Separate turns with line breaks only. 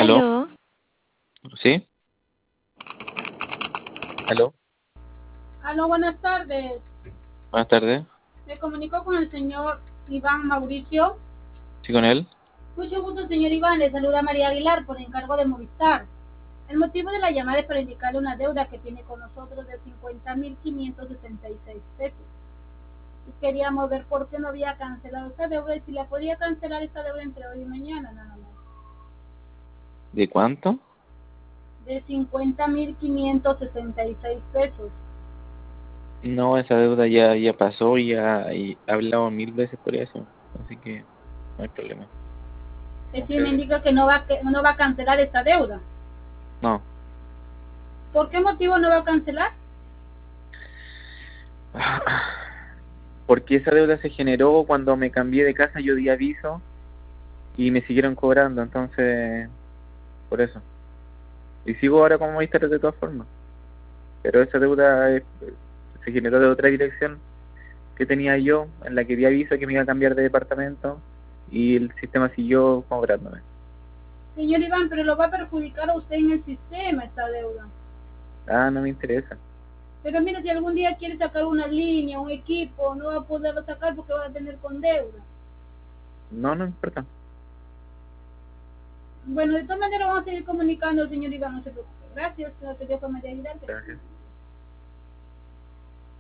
¿Aló?
Aló,
¿Sí? ¿Aló?
Aló, buenas tardes.
Buenas tardes.
Me comunico con el señor Iván Mauricio.
¿Sí con él?
Mucho gusto, señor Iván. Le saluda María Aguilar por encargo de Movistar. El motivo de la llamada es para indicarle una deuda que tiene con nosotros de 50.566 pesos. Y queríamos ver por qué no había cancelado esta deuda y si la podía cancelar esta deuda entre hoy y mañana, nada más.
¿De cuánto?
De 50.566 pesos.
No, esa deuda ya pasó y he hablado 1000 veces por eso. Así que no hay problema.
Es
No
decir, me
sé.
indica que no va a cancelar esta deuda.
No.
¿Por qué motivo no va a cancelar?
Porque esa deuda se generó cuando me cambié de casa, yo di aviso y me siguieron cobrando, entonces, por eso. Y sigo ahora como Movistar de todas formas. Pero esa deuda se generó de otra dirección que tenía yo, en la que di aviso que me iba a cambiar de departamento y el sistema siguió cobrándome.
Señor Iván, pero lo va a perjudicar a usted en el sistema esta deuda.
Ah, no me interesa.
Pero mire, si algún día quiere sacar una línea, un equipo, no va a poderlo sacar porque va a tener con deuda.
No, no importa.
Bueno, de todas maneras vamos a seguir comunicando, señor Iván, no se preocupe. Gracias, señor María Aguilar.
Gracias.